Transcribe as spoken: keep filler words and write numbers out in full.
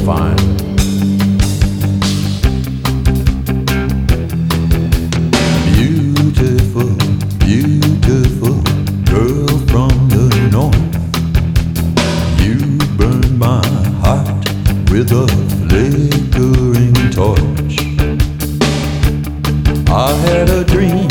fine. Beautiful, beautiful girl from the north. You burn my heart with a flickering torch. I had a dream